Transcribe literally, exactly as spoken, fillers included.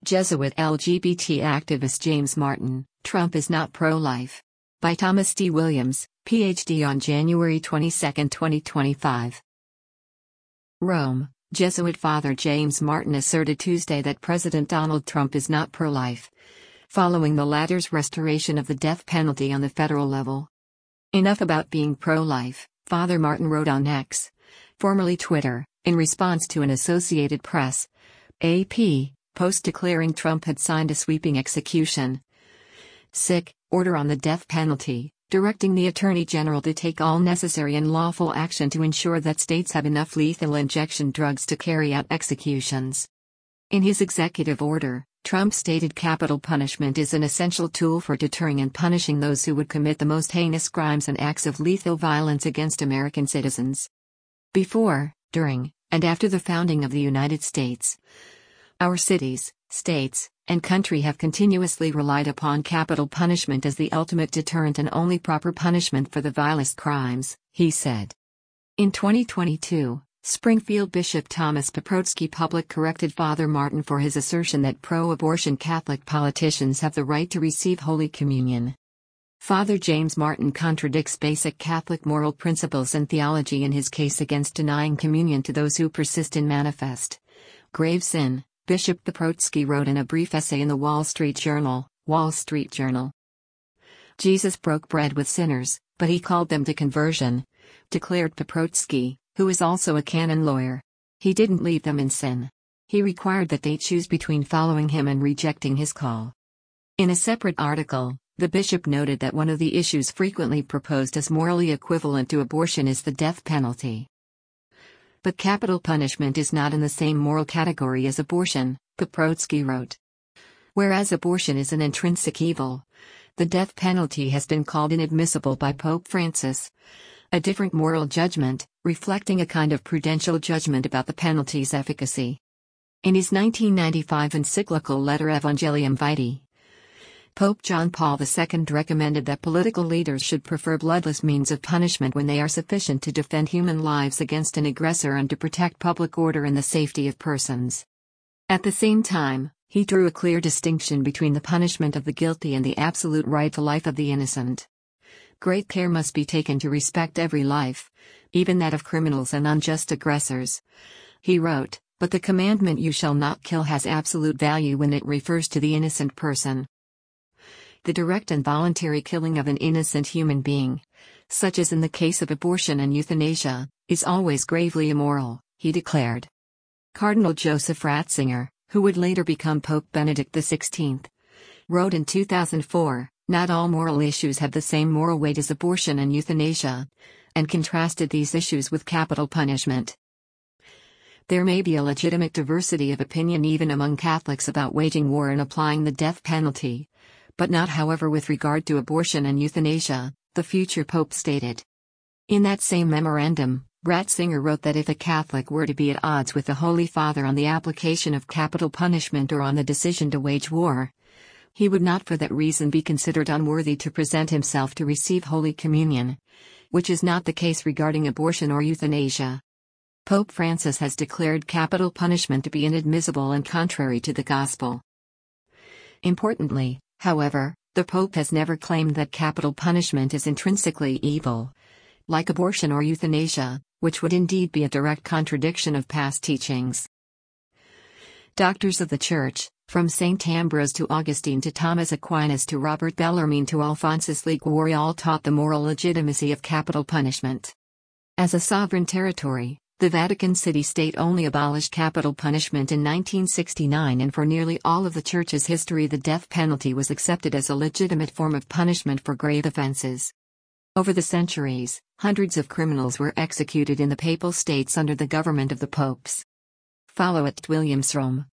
Jesuit L G B T activist James Martin, Trump is not pro-life. By Thomas D. Williams, P H D on January twenty-second, twenty twenty-five. Rome, Jesuit Father James Martin asserted Tuesday that President Donald Trump is not pro-life, following the latter's restoration of the death penalty on the federal level. Enough about being pro-life, Father Martin wrote on X, formerly Twitter, in response to an Associated Press (A P) post declaring Trump had signed a sweeping execution sick order on the death penalty, directing the Attorney General to take all necessary and lawful action to ensure that states have enough lethal injection drugs to carry out executions. In his executive order, Trump stated capital punishment is an essential tool for deterring and punishing those who would commit the most heinous crimes and acts of lethal violence against American citizens. Before, during, and after the founding of the United States, our cities, states, and country have continuously relied upon capital punishment as the ultimate deterrent and only proper punishment for the vilest crimes, he said. In twenty twenty-two, Springfield Bishop Thomas Paprocki publicly corrected Father Martin for his assertion that pro-abortion Catholic politicians have the right to receive Holy Communion. Father James Martin contradicts basic Catholic moral principles and theology in his case against denying communion to those who persist in manifest grave sin, Bishop Paprocki wrote in a brief essay in the Wall Street Journal, Wall Street Journal. Jesus broke bread with sinners, but he called them to conversion, declared Paprocki, who is also a canon lawyer. He didn't leave them in sin. He required that they choose between following him and rejecting his call. In a separate article, the bishop noted that one of the issues frequently proposed as morally equivalent to abortion is the death penalty. But capital punishment is not in the same moral category as abortion, Paprocki wrote. Whereas abortion is an intrinsic evil, the death penalty has been called inadmissible by Pope Francis, a different moral judgment, reflecting a kind of prudential judgment about the penalty's efficacy. In his nineteen ninety-five encyclical letter Evangelium Vitae, Pope John Paul the Second recommended that political leaders should prefer bloodless means of punishment when they are sufficient to defend human lives against an aggressor and to protect public order and the safety of persons. At the same time, he drew a clear distinction between the punishment of the guilty and the absolute right to life of the innocent. Great care must be taken to respect every life, even that of criminals and unjust aggressors. He wrote, but the commandment "you shall not kill" has absolute value when it refers to the innocent person. The direct and voluntary killing of an innocent human being, such as in the case of abortion and euthanasia, is always gravely immoral, he declared. Cardinal Joseph Ratzinger, who would later become Pope Benedict the sixteenth, wrote in two thousand four, "Not all moral issues have the same moral weight as abortion and euthanasia," and contrasted these issues with capital punishment. There may be a legitimate diversity of opinion even among Catholics about waging war and applying the death penalty, but not however with regard to abortion and euthanasia, the future Pope stated. In that same memorandum, Ratzinger wrote that if a Catholic were to be at odds with the Holy Father on the application of capital punishment or on the decision to wage war, he would not for that reason be considered unworthy to present himself to receive Holy Communion, which is not the case regarding abortion or euthanasia. Pope Francis has declared capital punishment to be inadmissible and contrary to the Gospel. Importantly, however, the Pope has never claimed that capital punishment is intrinsically evil, like abortion or euthanasia, which would indeed be a direct contradiction of past teachings. Doctors of the Church, from Saint Ambrose to Augustine to Thomas Aquinas to Robert Bellarmine to Alphonsus Liguori, all taught the moral legitimacy of capital punishment. As a sovereign territory, the Vatican City-State only abolished capital punishment in nineteen sixty-nine, and for nearly all of the Church's history the death penalty was accepted as a legitimate form of punishment for grave offenses. Over the centuries, hundreds of criminals were executed in the Papal States under the government of the popes. Follow at Williams Rome.